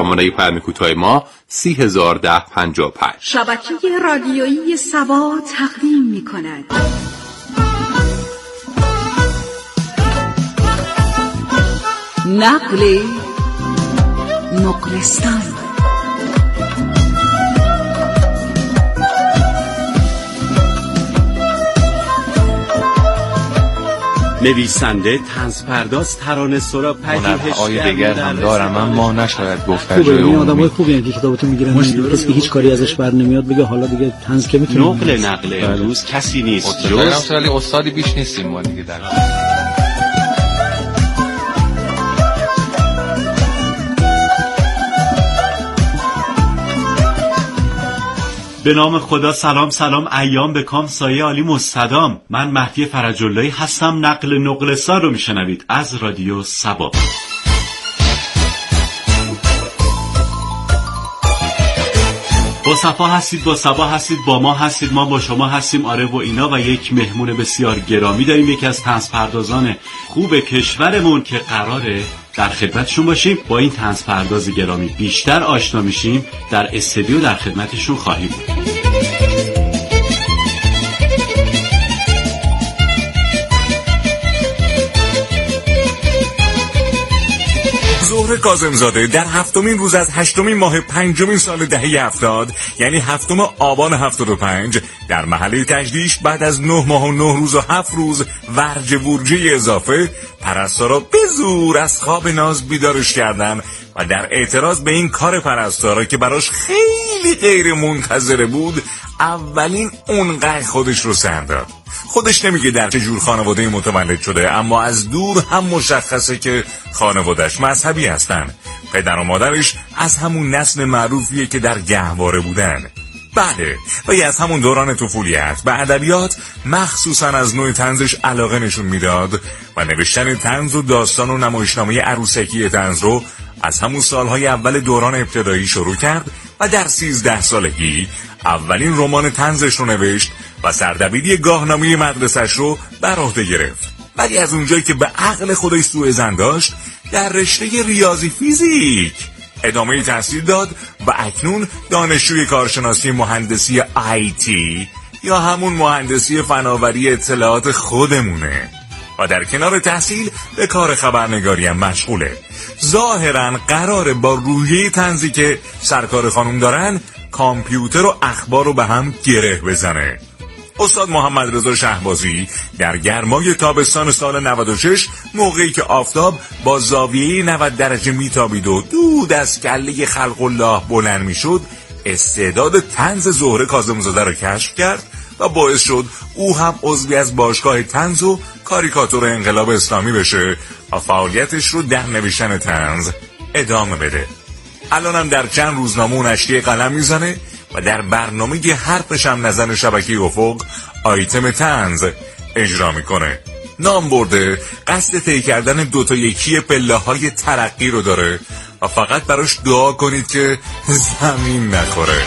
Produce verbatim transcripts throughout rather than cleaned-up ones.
سامانه پیام کوتاه ما سی هزار ده پنجاه و پنج. شبکه رادیویی سبا تقدیم می‌کند نقل نقلستان. نویسنده، طنزپرداز، ترانه‌سرا، پژوهشگر دیگر هم دارم، اما نشاید گفت در جای عمومی. آدمای خوبی هستن که کتابتون میگیرن، کسی که هیچ کاری ازش بر نمیاد بگه حالا دیگه طنز که میتونه. نقل نقل امروز کسی نیست جز ولی استادی بیش نیستیم ما دیگه در به نام خدا. سلام سلام، ایام به کام، سایه عالی مستدام. من مهدی فرج‌اللهی هستم. نقل نقلستان رو میشنوید از رادیو سبا. با صفا هستید، با سبا هستید، با ما هستید، ما با شما هستیم. آره و اینا. و یک مهمون بسیار گرامی داریم، یکی از طنزپردازان خوب کشورمون که قراره در خدمتشون باشیم. با این طنزپرداز گرامی بیشتر آشنا میشیم. در استودیو در خدمتشون خواهیم بود. زهره کاظم‌زاده در هفتمین روز از هشتمین ماه پنجمین سال دهه هفتاد، یعنی هفتم آبان هفتاد و پنج، در محله تجدیش بعد از نه ماه و نه روز و هفت روز ورج ورجه اضافه، پرستارا به زور از خواب ناز بیدارش کردن و در اعتراض به این کار پرستارا که براش خیلی غیر منتظره بود، اولین اونقدر خودش رو سر داد. خودش نمیگه در چه جور خانواده متولد شده، اما از دور هم مشخصه که خانواده‌اش مذهبی هستن. پدر و مادرش از همون نسل معروفیه که در گهواره بودن. بله، و از همون دوران طفولیت به ادبیات مخصوصا از نوع طنزش علاقه نشون میداد و نوشتن طنز و داستان و نمایشنامه عروسکی طنز رو از همون سالهای اول دوران ابتدایی شروع کرد و در سیزده سالگی اولین رمان طنزش رو نوشت و سردبیری گاهنامه مدرسش رو بر عهده گرفت. ولی از اونجایی که به عقل خودش سوء ظن داشت، در رشته ریاضی فیزیک ادامه تحصیل داد و اکنون دانشجوی کارشناسی مهندسی آی تی یا همون مهندسی فناوری اطلاعات خودمونه و در کنار تحصیل به کار خبرنگاری هم مشغوله. ظاهراً قراره با روحیه طنزی که سرکار خانم دارن کامپیوتر و اخبار رو به هم گره بزنه. استاد محمد رضا شهبازی در گرمای تابستان سال نود و شش، موقعی که آفتاب با زاویه نود درجه میتابید و دود از کله خلق الله بلند میشد، استعداد طنز زهره کاظم‌زاده را کشف کرد و باعث شد او هم عضوی از باشگاه طنز و کاریکاتور انقلاب اسلامی بشه و فعالیتش رو در نوشتن طنز ادامه بده. الانم در چند روزنامه و نشریه قلم میزنه و در برنامه حرفش هم نزن شبکه افق آیتم طنز اجرا میکنه. نام برده قصد طی کردن دوتا یکی پله های ترقی رو داره و فقط براش دعا کنید که زمین نخوره.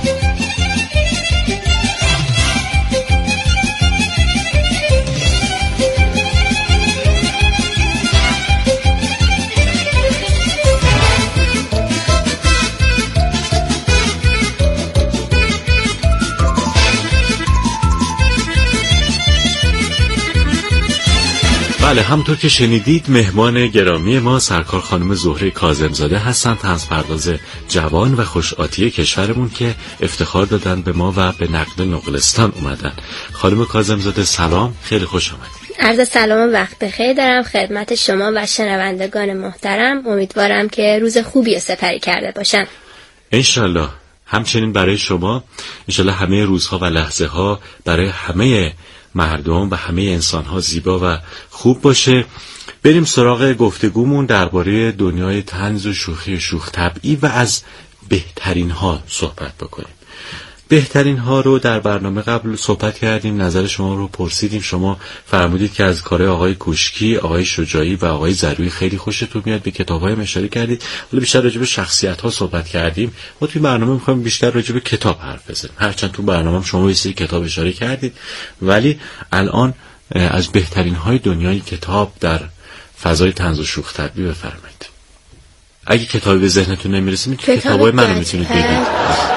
بله، همطور که شنیدید مهمان گرامی ما سرکار خانم زهره کاظم‌زاده هستن، طنزپرداز جوان و خوش‌آتیه کشورمون که افتخار دادن به ما و به نقل نقلستان اومدن. خانم کاظم‌زاده سلام، خیلی خوش آمدید. عرض سلام و وقت بخیر دارم خدمت شما و شنوندگان محترم. امیدوارم که روز خوبی سپری کرده باشن. انشالله. همچنین برای شما انشالله همه روزها و لحظه ها برای همه مردم و همه انسان‌ها زیبا و خوب باشه. بریم سراغ گفتگومون درباره دنیای طنز و شوخی شوخ طبعی و از بهترین ها صحبت بکنیم. بهترین ها رو در برنامه قبل صحبت کردیم، نظر شما رو پرسیدیم. شما فرمودید که از کار آقای کوشکی، آقای شجاعی و آقای ضروری خیلی خوشتون میاد، به کتاب‌های اشاره کردید. ولی بیشتر راجع به شخصیت‌ها صحبت کردیم. ما توی برنامه می‌خوایم بیشتر راجع به کتاب حرف بزنیم. هرچند تو برنامه شما یه سری کتاب اشاره کردید، ولی الان از بهترین های دنیای کتاب در فضای طنز و شوخ طبعی بفرمایید. اگه کتابی به ذهنتون نمیرسه میتونید کتابای منو میتونید بگید.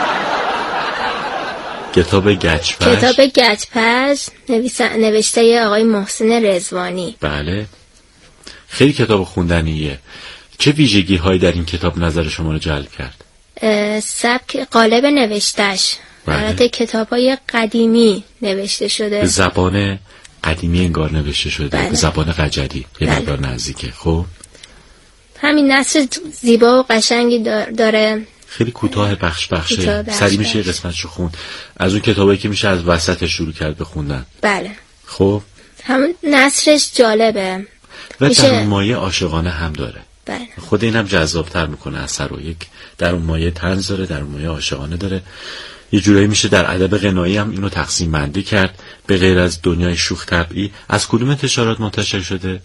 کتاب گچپش کتاب گچپش نوشته آقای محسن رضوانی. بله، خیلی کتاب خوندنیه. چه ویژگی هایی در این کتاب نظر شما رو جلب کرد؟ سبک قالب نوشتش. البته کتاب‌های قدیمی نوشته شده، به زبان قدیمی انگار نوشته شده. بله. به زبان قجری یه مقدار بله. نزدیکه. خب همین نثر زیبا و قشنگی داره. خیلی کوتاه بخش بخشه، سری میشه قسمتشو خوند. از اون کتابایی که میشه از وسطش شروع کرد به خوندن. بله. خب همون نثرش جالبه و میشه... در اون مایه عاشقانه هم داره. بله. خود اینم جذاب‌تر میکنه اثر رو. یک در اون مایه طنز داره، در اون مایه عاشقانه داره. یه جورایی میشه در ادب غنایی هم اینو تقسیم بندی کرد. به غیر از دنیای شوخ طبعی، از کدوم انتشارات منتشر شده؟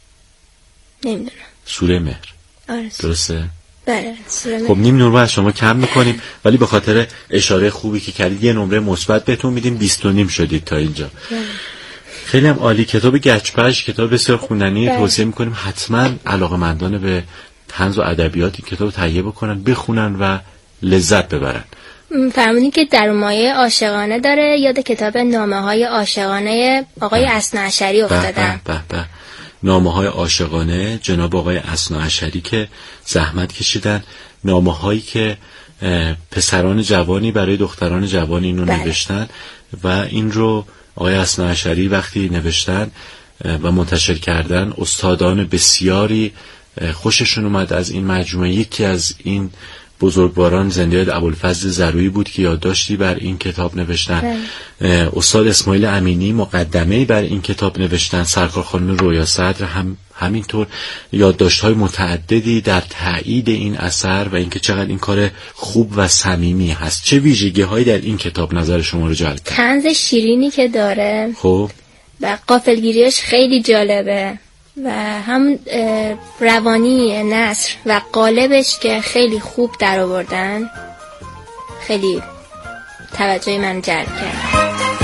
نمیدونم. سوره مهر. آره. درسته؟ بله. سوره مهر. خب نیم نمره از شما کم میکنیم، ولی به خاطر اشاره خوبی که کردید یه نمره مثبت بهتون میدیم. بیست و نیم شدید تا اینجا. بله. خیلی هم عالی. کتاب گچپش کتاب بسیار خوندنی، توصیه میکنیم حتما علاقه‌مندان به طنز و ادبیات این کتاب تهیه بکنن، بخونن و لذت ببرن. فرمودین که در مایه عاشقانه داره. یاد کتاب نامه‌های عاشقانه آقای اثناعشری افتادم. به به به. نامه‌های عاشقانه جناب آقای اثناعشری که زحمت کشیدن. نامه‌هایی که پسران جوانی برای دختران جوانی اینو بله. نوشتن و این رو آقای اثناعشری وقتی نوشتن و منتشر کردن، استادان بسیاری خوششون اومد از این مجموعه. یکی از این بزرگواران زنده ابوالفضل زرویی بود که یادداشتی بر این کتاب نوشتن. استاد اسماعیل امینی مقدمه‌ای بر این کتاب نوشتن. سرکار خانم رویا صدر هم همینطور یادداشت‌های متعددی در تایید این اثر و اینکه چقدر این کار خوب و صمیمی هست. چه ویژگی‌هایی در این کتاب نظر شما رو جلب کرد؟ طنز شیرینی که داره. خب و غافلگیریش خیلی جالبه و هم روانی نثر و قالبش که خیلی خوب در آوردن، خیلی توجه من جلب کرد.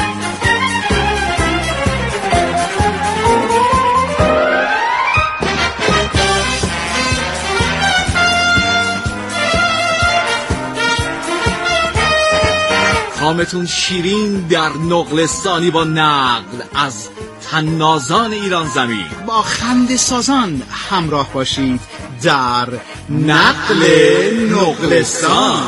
کامتون شیرین در نقلستانی با نقل از طنازان ایران زمین. با خنده سازان همراه باشید در نقل نقلستان.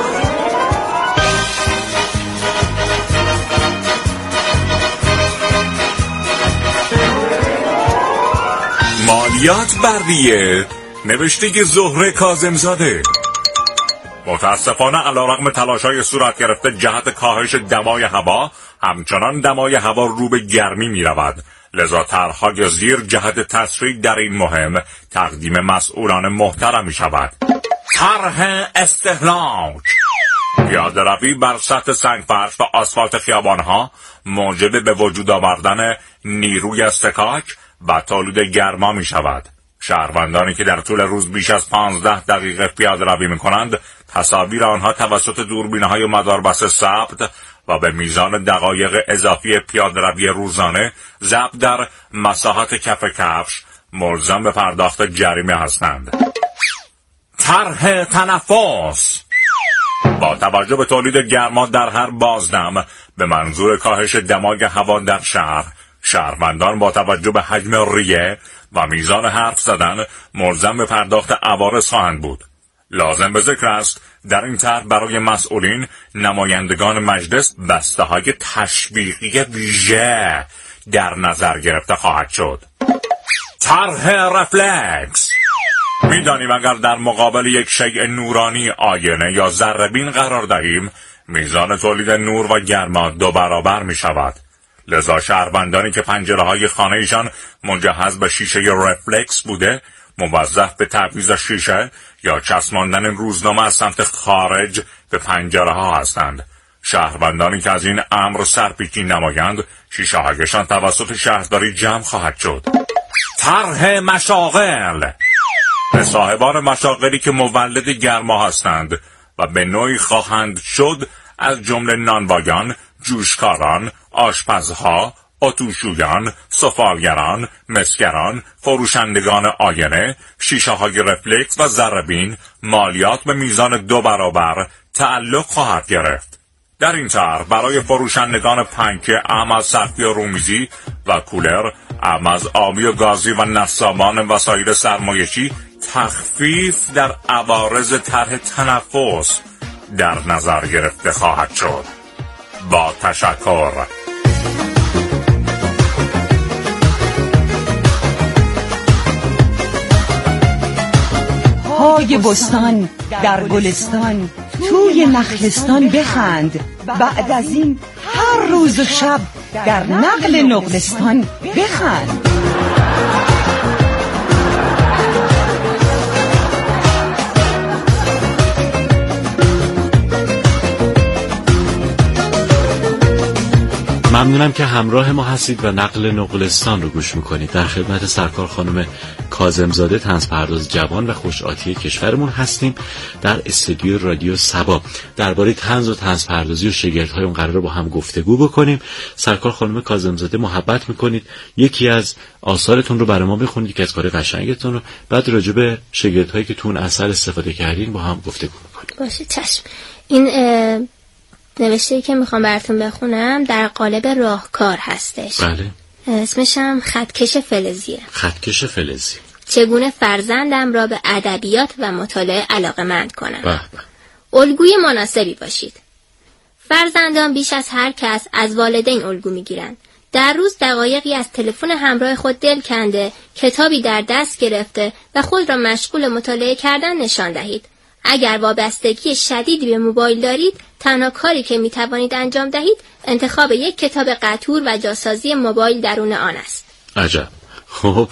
مالیات بردیه نوشته زهره کاظمزاده. متاسفانه علیرغم تلاش‌های صورت گرفته جهت کاهش دمای هوا، همچنان دمای هوا رو به گرمی می‌رود. لذا طرح‌های زیر جهت تسریع در این مهم تقدیم مسئولان محترم می‌شود. طرح استهلاک پیاده‌روی بر سطح سنگفرش و آسفالت خیابان‌ها موجب به وجود آوردن نیروی اصطکاک و تولید گرما می‌شود. شهروندانی که در طول روز بیش از پانزده دقیقه پیاده‌روی می‌کنند، تصاویر آنها توسط دوربین‌های مداربسته ثبت و به میزان دقایق اضافی پیاده‌روی روزانه ضبط در مساحت کف کفش ملزم به پرداخت جریمه هستند. طرح تنفس با توجه به تولید گرما در هر بازدم به منظور کاهش دمای هوا در شهر، شهروندان با توجه به حجم ریه و میزان حرف زدن ملزم به پرداخت عوارض خواهند بود. لازم به ذکر است در این طرح برای مسئولین نمایندگان مجلس بسته‌های تشویقی ویژه در نظر گرفته خواهد شد. طرح رفلکس می‌دانیم اگر در مقابل یک شیء نورانی آینه یا ذره‌بین قرار دهیم، میزان تولید نور و گرما دو برابر می‌شود. لذا شهروندانی که پنجره‌های خانه‌شان مجهز به شیشه رفلکس بوده، موظف به تعویض شیشه یا چسباندن روزنامه از سمت خارج به پنجره‌ها هستند. شهروندانی که از این امر سرپیچی نمایند، شیشه‌هایشان توسط شهرداری جمع خواهد شد. طرح مشاغل به صاحبان مشاغلی که مولد گرما هستند و به نوعی خواهند شد از جمله نانوایان، جوشکاران، آشپزها، اتوشویان، سفالگران، مسگران، فروشندگان آینه، شیشه های رفلکس و ذره‌بین مالیات به میزان دو برابر تعلق خواهد گرفت. در این طرح برای فروشندگان پنکه، اعم از سقفی و رومیزی و کولر، اعم از آبی و گازی و نصابان وسایل سرمایشی تخفیف در عوارض طرح تنفس در نظر گرفته خواهد شد. با تشکر. های بستان در گلستان، توی نخلستان بخند. بعد از این هر روز و شب در نقل نقلستان بخند. ممنونم که همراه ما هستید و نقل نقلستان رو گوش میکنید. در خدمت سرکار خانم کاظمزاده، طنزپرداز جوان و خوش‌آتی کشورمون هستیم در استودیو رادیو صبا. درباره طنز و طنزپردازی و شگردهای اون قراره با هم گفتگو بکنیم. سرکار خانم کاظمزاده محبت میکنید یکی از آثارتون رو برای ما بخونید، یکی از کار قشنگتون رو، بعد راجع به شگردهایی که تو اون اثر استفاده کردین با هم گفتگو میکنیم. باشه چشم. این اه... نوشته‌ای که میخوام براتون بخونم در قالب راهکار هستش. بله. اسمش هم خطکش فلزیه. خطکش فلزی. چگونه فرزندم را به ادبیات و مطالعه علاقه‌مند کنم. بله. الگوی مناسبی باشید. فرزندان بیش از هر کس از والدین الگو میگیرند. در روز دقایقی از تلفن همراه خود دل کنده، کتابی در دست گرفته و خود را مشغول مطالعه کردن نشان دهید. اگر وابستگی شدیدی به موبایل دارید، تنها کاری که میتوانید انجام دهید انتخاب یک کتاب قطور و جاسازی موبایل درون آن است. عجب. خب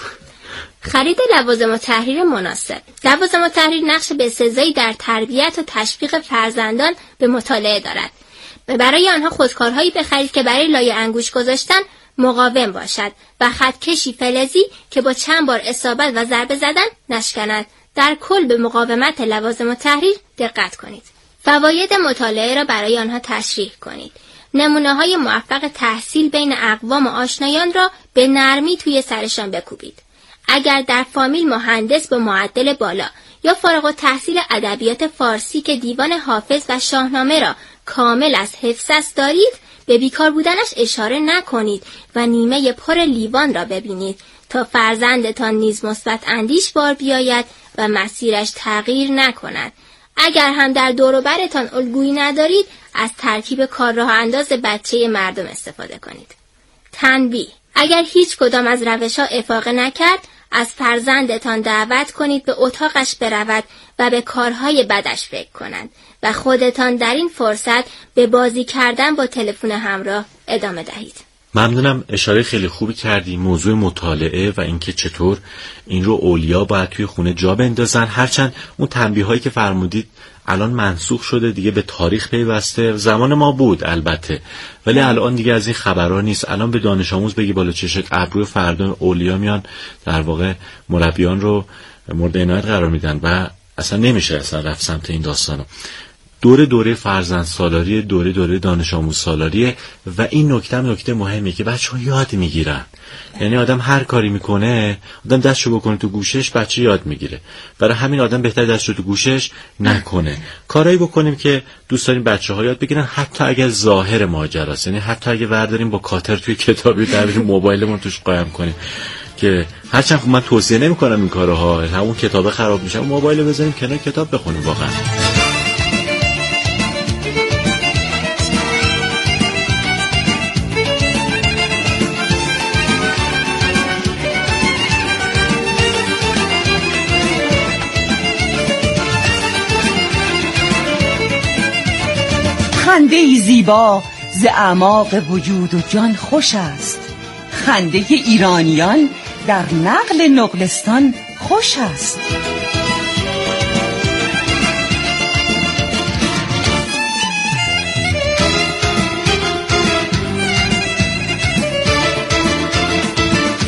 خرید لوازم و تحریر مناسب. لوازم و تحریر نقش بسزایی در تربیت و تشویق فرزندان به مطالعه دارد. برای آنها خودکارهایی بخرید که برای لای انگوش گذاشتن مقاوم باشد و خطکشی فلزی که با چند بار اصابت و ضربه زدن نشکند. در کل به مقاومت لوازم و تحریر دقت کنید. فواید مطالعه را برای آنها تشریح کنید. نمونه‌های موفق تحصیل بین اقوام و آشنایان را به نرمی توی سرشان بکوبید. اگر در فامیل مهندس با معدل بالا یا فارغ التحصیل ادبیات فارسی که دیوان حافظ و شاهنامه را کامل از حفظ دارید، به بیکار بودنش اشاره نکنید و نیمه پر لیوان را ببینید تا فرزندتان نیز مثبت اندیش بار بیاید و مسیرش تغییر نکند. اگر هم در دور و برتان الگویی ندارید، از ترکیب کار راه انداز بچه مردم استفاده کنید. تنبیه: اگر هیچ کدام از روش‌ها افاقه نکرد، از فرزندتان دعوت کنید به اتاقش برود و به کارهای بدش فکر کند و خودتان در این فرصت به بازی کردن با تلفن همراه ادامه دهید. ممنونم. اشاره خیلی خوبی کردی. موضوع مطالعه و اینکه چطور این رو اولیا باید توی خونه جا بندازن، هرچند اون تنبیه هایی که فرمودید الان منسوخ شده دیگه، به تاریخ پیوسته. زمان ما بود البته، ولی الان دیگه از این خبرها نیست. الان به دانش آموز بگی بالا چشت ابرو، فردا اولیا میان در واقع مربیان رو مورد عنایت قرار میدن و اصلا نمیشه اصلا رفت سمت این داستانو. دوره دوره فرزند سالاری، دوره دوره دانش آموز سالاریه و این نکته هم نکته مهمیه که بچه‌ها یاد میگیرن. یعنی آدم هر کاری میکنه، آدم دستشو بکنه تو گوشش، بچه یاد میگیره. برای همین آدم بهتر دستشو تو گوشش نکنه. کارایی بکنیم که دوست داریم بچه‌ها یاد بگیرن، حتی اگر ظاهر ماجراست. یعنی حتی اگه ورداریم با کاتر توی کتابی در موبایلمون توش قایم کنیم، که هرچند خب من توصیه نمی‌کنم این کارها، همون کتاب خراب میشه، موبایل بزنیم کنار، کتاب بخونیم. واقعا خنده ای زیبا ز اعماق وجود و جان خوش است. خنده ایرانیان در نقل نقلستان خوش است.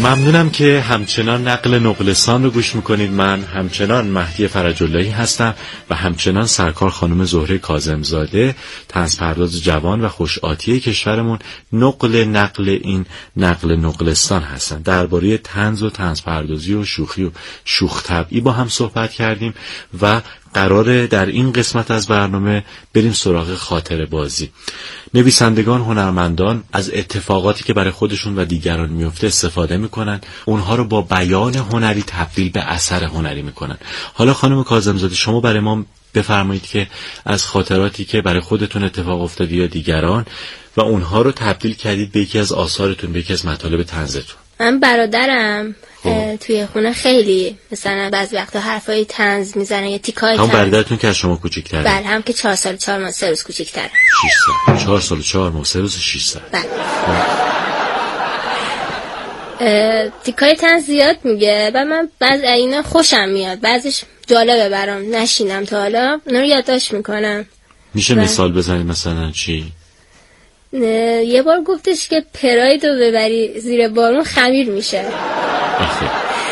ممنونم که همچنان نقل نقلستان رو گوش میکنید. من همچنان مهدی فرج‌اللهی هستم و همچنان سرکار خانم زهره کاظمزاده، طنزپرداز جوان و خوش‌آتیه کشورمون، نقل نقل این نقل نقلستان هستن. درباره طنز و طنزپردازی و شوخی و شوخ طبعی با هم صحبت کردیم و قراره در این قسمت از برنامه بریم سراغ خاطره بازی. نویسندگان، هنرمندان از اتفاقاتی که برای خودشون و دیگران میفته استفاده میکنن، اونها رو با بیان هنری تبدیل به اثر هنری میکنن. حالا خانم کاظمزاده، شما برای ما بفرمایید که از خاطراتی که برای خودتون اتفاق افتاده یا دیگران و اونها رو تبدیل کردید به یکی از آثارتون، به یکی از مطالب طنزتون. من برادرم توی خونه خیلی مثلا بعضی وقتا حرفای طنز میزنه یا تیکای طنز. هم برادرتون که از شما کوچیک‌تره؟ بله، هم که چهار سال چهار ماه سه روز کوچیک‌تره. شش سال. چهار سال چهار ماه سه روز شش سال. بله. تیکای طنز زیاد میگه و من بعض اینا خوشم میاد، بعضیش جالبه برام، نشینم تا حالا اونا رو یادداشت میکنم. میشه مثال بزنید مثلا چی؟ یه بار گفتش که پراید رو ببری زیر بارون خمیر میشه. آخه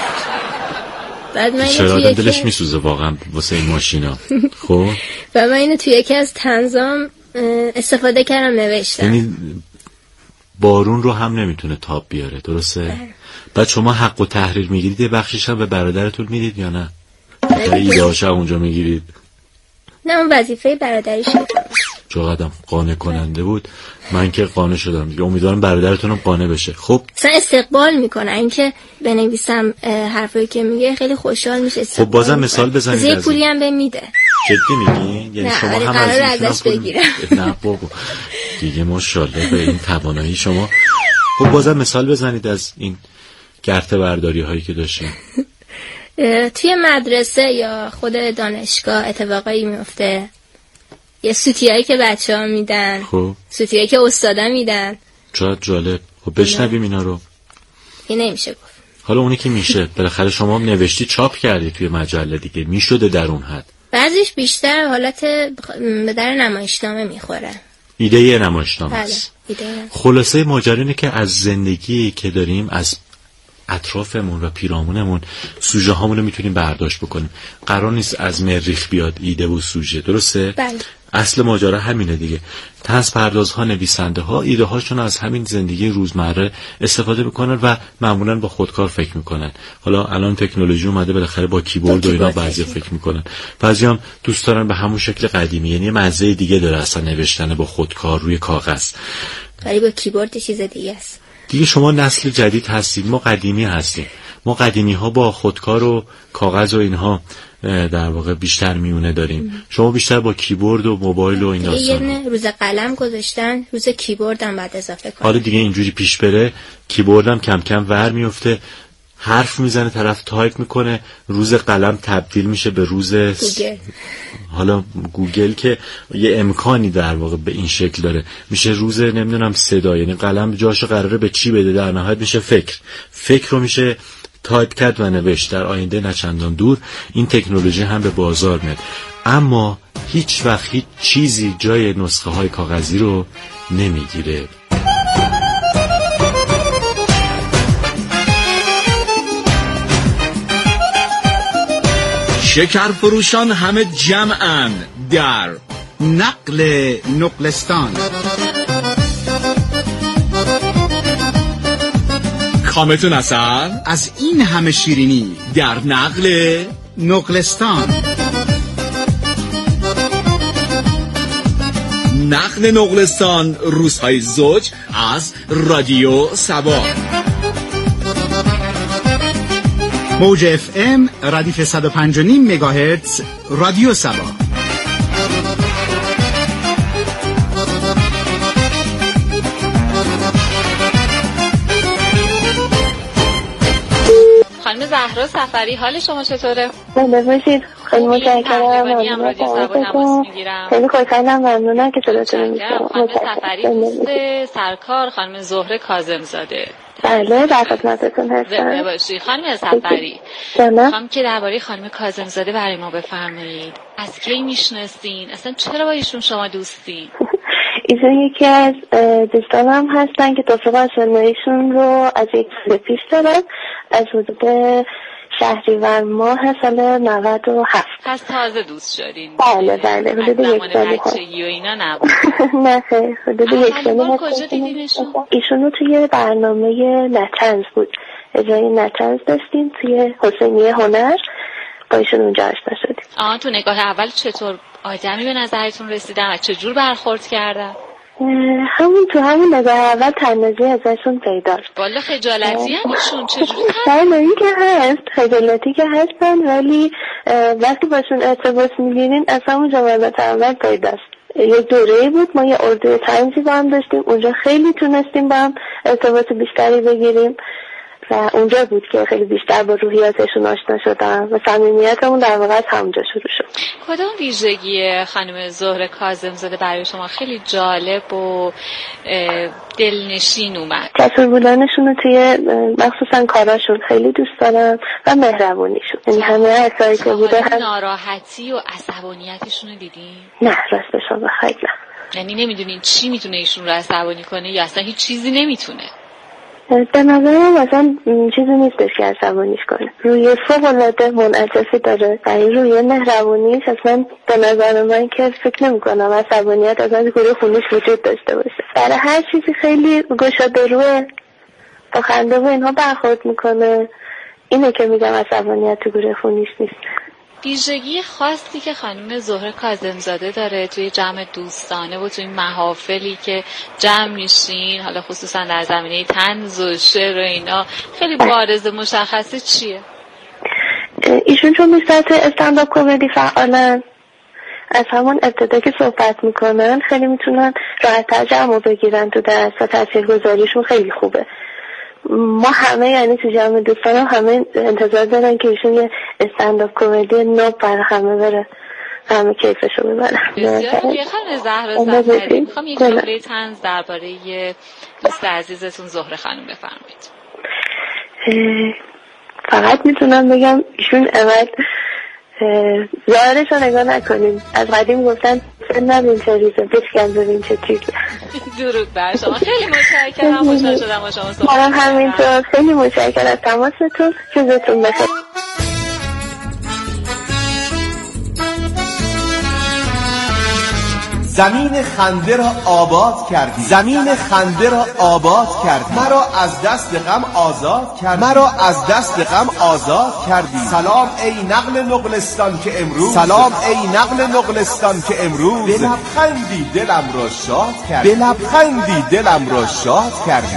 بعد من چرا اینو دلش که... میسوزه واقعا واسه این ماشینا. خب و من اینو توی یکی از طنزام استفاده کردم، نوشتم. یعنی بارون رو هم نمیتونه تاب بیاره، درسته؟ بعد شما حق و تحریر میگیرید، یه بخشش هم به برادرتون میدید یا نه؟ ایده هاش اونجا میگیرید؟ نه، اون وظیفه برادریش بود. چقدرم قانع کننده بود. من که قانع شدم دیگه، امیدوارم برادرتونم قانع بشه. خب مثلا استقبال میکنه، اینکه بنویسم حرفایی که میگه خیلی خوشحال میشه. خب بازم مثال بزنید. یه پولی هم به میده. جدی میگی؟ یعنی شما هم قرار ازش بگیرم. نه بابا دیگه ماشاءالله به این توانایی شما. خب بازم مثال بزنید از این گرته برداری هایی که داشتیم. توی مدرسه یا خود دانشگاه اتفاقایی میفته، یه سوتیایی که بچه ها میدن، خب سوتیایی که استادا میدن. چقدر جالب. خب بشنویم اینا رو. این نمیشه گفت. حالا اونی که میشه، بالاخره شما هم نوشتی چاپ کردی توی مجله دیگه، میشده در اون حد. بعضیش بیشتر حالت به در نمایشنامه میخوره. ایده یه نمایشنامه بله. است. ایده خلاصه ماجرا اینه که از زندگی که داریم، از اطرافمون و پیرامونمون سوژه هامون رو میتونیم برداشت بکنیم. قرار نیست از مریخ بیاد ایده و سوژه، درسته؟ بله. اصل ماجرا همینه دیگه. طنزپردازها، نویسنده ها ایده هاشون از همین زندگی روزمره استفاده میکنن و معمولا با خودکار فکر میکنن. حالا الان تکنولوژی اومده، بالاخره با کیبورد و اینا بعضی فکر میکنن، بعضی هم دوست دارن به همون شکل قدیمی، یعنی مزه دیگه داره اصلا نوشتن با خودکار روی کاغذ. ولی با کیبورد چیز دیگه است. دیگه شما نسل جدید هستید، ما قدیمی هستیم. ما قدیمی ها با خودکار و کاغذ و اینها در واقع بیشتر میونه داریم. شما بیشتر با کیبورد و موبایل و این داستان. یه روز قلم گذاشتن، روز کیبورد هم بعد اضافه کنن. حالا دیگه اینجوری پیش بره، کیبورد هم کم کم ور میفته، حرف میزنه، طرف تایپ میکنه، روز قلم تبدیل میشه به روز گوگل. حالا گوگل که یه امکانی در واقع به این شکل داره، میشه روز نمیدونم صدا، یعنی قلم جاشو قراره به چی بده، در نهایت میشه فکر. فکر رو میشه تایپ کرد و نوشت. در آینده نچندان دور این تکنولوژی هم به بازار میاد، اما هیچ وقت هیچ چیزی جای نسخه های کاغذی رو نمیگیره. شکر فروشان همه جمعن در نقل نقلستان. کامتون اصل از این همه شیرینی در نقل نقلستان. نقل نقلستان روزهای زوج از رادیو سبا. موج اف ام ردیف صد و پنج و نیم مگاهرتز رادیو سبا. خانم زهرا سفری، حال شما چطوره؟ بله باشید، خیلی متشکرم. خیلی خوشحالم، ممنونم که صداتون رو میشنوم. خانم سفری دوست سرکار خانم زهره کاظمزاده. بله در خدمتتون هستم. زنده باشی. خانم سفری، میخوام که درباره خانم کاظمزاده برای ما بفرمایید. از کی میشناسین؟ اصلا چرا با ایشون شما دوستین؟ ایشون یکی از دوستانم هستن که توفیق آشناییشون رو از یک سال پیش دارن، از حدود شهریور ماه سال نود و هفت. پس تازه دوست شدین؟ بله بله، حدود یک سالی هست. بچگی و اینا نبود؟ نه خیلی، حدود یک سالی هست. کجا دیدینشون؟ ایشون رو توی برنامه نتنز بود، اجرای نتنز داشتیم توی حسینی هنر، با ایشون اونجا آشنا شدیم. آه، تو نگاه اول چطور آدمی به نظرتون رسیدن و چجور برخورد کردن؟ همون تو همون نگاه اول تنازی ازشون پیداست. والا خجالتی هم ایشون چجوری هست؟ بله این که هست، خجالتی که هستن، ولی وقتی باشون ارتباط میگیرین از همون جمالات اول پیداست. یک دوره‌ای بود ما یه اردوی تنزی با هم داشتیم، اونجا خیلی تونستیم با هم ارتباط بیشتری بگیریم و اونجا بود که خیلی بیشتر با روحیاتشون آشنا شدم و صمیمیتمون در واقع از همونجا شروع شد. کدام ویژگی خانم زهره کاظم‌زاده برای شما خیلی جالب و دلنشین اومد؟ جسور بودنشون رو توی مخصوصا کاراشون خیلی دوست دارم و مهربونیشون، یعنی همه احسایی که بوده هم. ناراحتی و عصبانیتشون رو دیدین؟ نه راستش رو بخواید نه. یعنی نمیدونین چی میتونه ایشون رو عصبانی کنه یا اصلا هیچ چیزی نمیتونه؟ به نظرم اصلا چیزی نیستش که عصبانیش کنه، روی فوق‌العاده منعطفی داره و این روی مهربونیش اصلا به نظر من که فکر نمی کنم عصبانیت اصلا گروه خونیش وجود داشته باشه. برای هر چیزی خیلی گشاده روه، با خنده و اینها برخورد میکنه، اینه که میگم عصبانیت تو گروه خونیش نیست. ویژگی خاصی که خانم زهره کاظم‌زاده داره توی جمع دوستانه و توی محافلی که جمع میشین، حالا خصوصا در زمینه طنز و شعر و اینا، خیلی بارز مشخصه چیه؟ ایشون چون به سطح استندآپ کمدی فعالن، از همون ابتدا که صحبت میکنن خیلی میتونن راحت‌تر جمع بگیرن تو دست و تاثیرگذاریشون خیلی خوبه. ما همه یعنی تو جمع دوستانم همه انتظار دارن که ایشون یه استندآپ کمدی نو برای همه بره، همه کیفشو ببرن. بسیار یه خانم زهرا زفری، میخوام یک جمله طنز درباره دوست عزیزتون زهره خانم بفرمایید. فقط میتونم بگم ایشون اول ظاهرش رو نگاه نکنیم، از قدیم گفتن سن نبین چه ریزه بشکن ببین چه چیزه. درود بر شما، خیلی متشکرم، خوشحال شدم با شما صحبت کردم. همینطور، خیلی متشکرم از تماستون، روزتون بخیر. زمین خنده را آباد کردی، زمین خنده را آباد کردی، مرا از دست غم آزاد کردی، مرا از دست غم آزاد کردی. سلام ای نقل نقلستان که امروز، سلام ای نقل نقلستان که امروز به لبخندی دلم را شاد کردی، به لبخندی دلم را شاد کردی.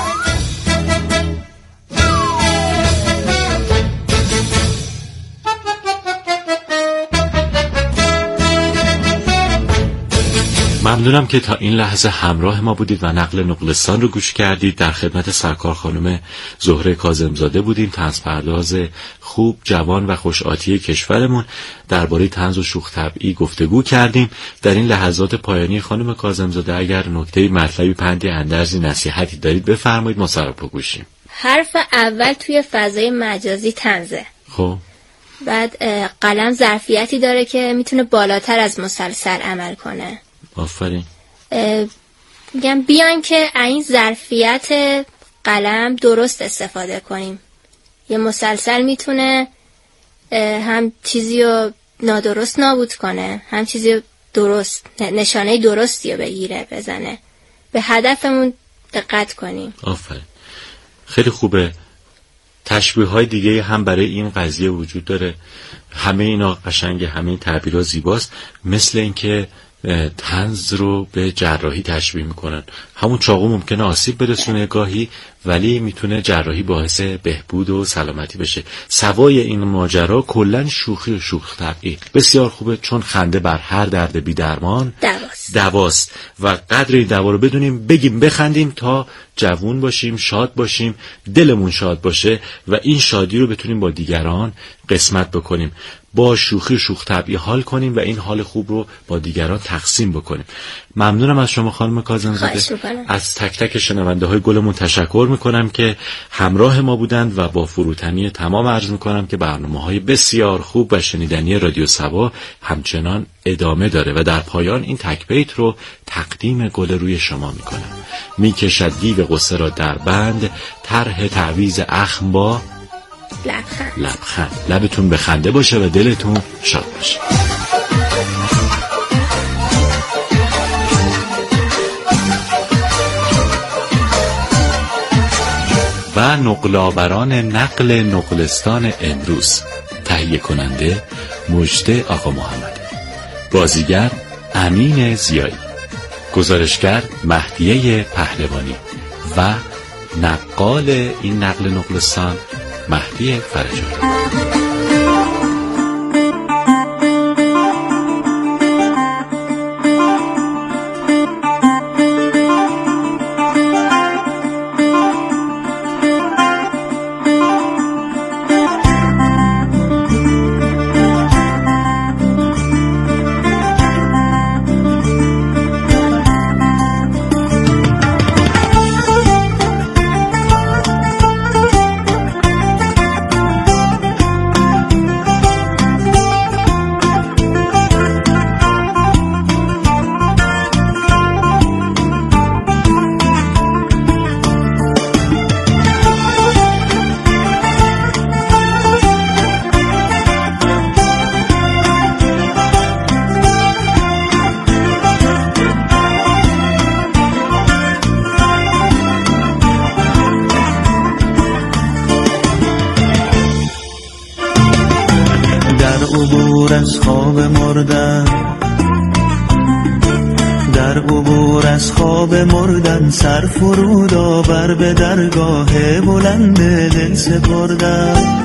ممنونم که تا این لحظه همراه ما بودید و نقل نقلستان رو گوش کردید. در خدمت سرکار خانم زهره کاظم‌زاده بودیم، طنزپرداز خوب، جوان و خوش‌آتی کشورمون. درباره طنز و شوخ طبعی گفتگو کردیم. در این لحظات پایانی خانم کاظم‌زاده اگر نکته مطلبی، پندی، اندرزی، نصیحتی دارید بفرمایید، ما سراپا گوشیم. حرف اول توی فضای مجازی طنزه. خب بعد قلم ظرفیتی داره که میتونه بالاتر از مسلسل عمل کنه. آفرین. میگم بیایم که این ظرفیت قلم درست استفاده کنیم. یه مسلسل میتونه هم چیزی رو نادرست نابود کنه، هم چیزی رو درست، نشانه درستی رو بگیره، بزنه. به هدفمون دقت کنیم. آفرین، خیلی خوبه. تشبیه های دیگه هم برای این قضیه وجود داره. همه اینا قشنگه، همه این تعبیرها زیباست. مثل این که طنز رو به جراحی تشبیه میکنن. همون چاقو ممکنه آسیب برسونه گاهی، ولی میتونه جراحی باعث بهبود و سلامتی بشه. سوای این ماجرا کلن شوخی و شوخ طبعی بسیار خوبه، چون خنده بر هر درد بی درمان دواست. دواست و قدر این دوا رو بدونیم، بگیم، بخندیم تا جوون باشیم، شاد باشیم، دلمون شاد باشه و این شادی رو بتونیم با دیگران قسمت بکنیم. با شوخی شوخ طبعی حال کنیم و این حال خوب رو با دیگران تقسیم بکنیم. ممنونم از شما خانم کاظم‌زاده. از تک تک شنونده های گلمون تشکر میکنم که همراه ما بودند و با فروتنی تمام عرض میکنم که برنامه های بسیار خوب و شنیدنی رادیو سبا همچنان ادامه داره و در پایان این تک بیت رو تقدیم گل روی شما میکنم. میکشد دیو قصه را در بند، طرح تعویض اخم با لبخند. لبخند. لبتون به خنده باشه و دلتون شاد باشه. و نقل‌آوران نقل نقلستان امروز. تهیه کننده مجده آقا محمد، بازیگر امین زیایی، گزارشگر مهدیه پهلوانی و نقال این نقل نقلستان مهدی فرجانی. از خواب مردن، در عبور از خواب مردن، سر فرود آور به درگاه بلند دل سپردن.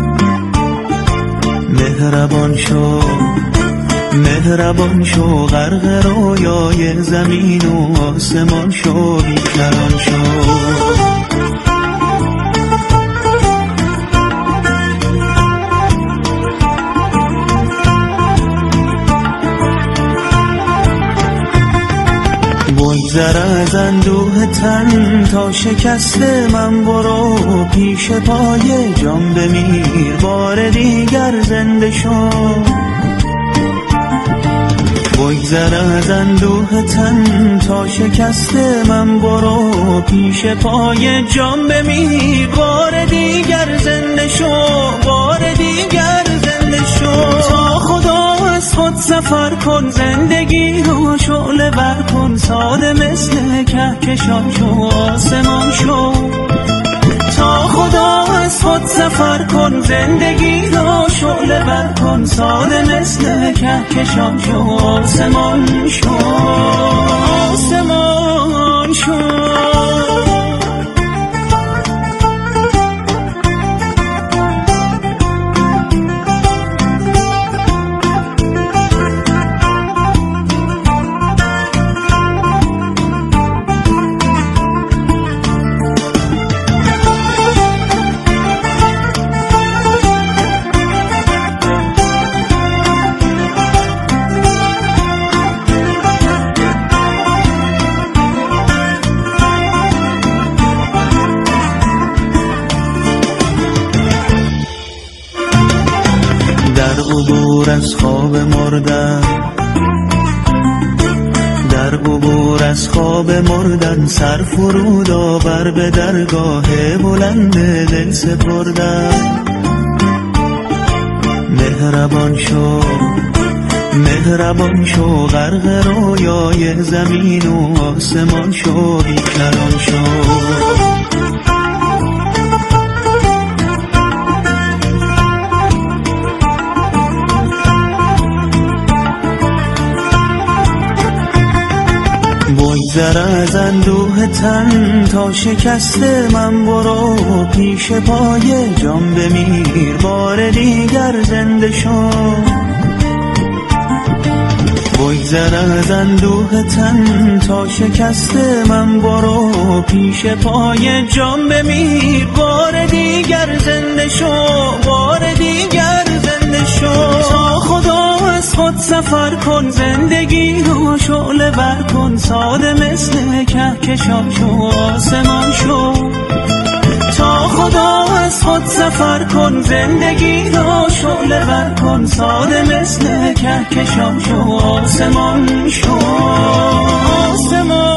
مهربان شو مهربان شو، غرق رویای زمین و آسمان شو، بیکران شو. بگذر از اندوه تن تا شکسته من، برو پیش پای جان بمیر، بار دیگر زنده شو. بگذر از اندوه تن تا شکسته من، برو پیش پای جان بمیر، بار دیگر زنده شو، بار دیگر زنده شو. تا خدا از خود سفر کن، زندگی رو شعله بر کن، ساده مثل کهکشان شو، آسمان شو. تا خدا از خود سفر کن، زندگی رو شعله بر کن، ساده مثل کهکشان شو، آسمان شو، آسمان شو. عبور از خواب مردن، در عبور از خواب مردن، سر فرود آور به درگاه بلند دل سپردن. مهربان شو مهربان شو، غرق رویای زمین و آسمان شو، بیکران شو. بگذر از اندوه تن تا شکسته من، برو پیش پای جان بمیر، بار دیگر زنده شو. بگذر از اندوه تن تا شکسته من، برو پیش پای جان بمیر، بار دیگر زنده شو، بار دیگر زنده شو. تا خدا از خود سفر کن، زندگی رو شعله ور کن، ساده مثل کهکشان شو، آسمان شو. تا خدا از خود سفر کن، زندگی رو شعله ور کن، ساده مثل کهکشان شو، آسمان شو، آسمان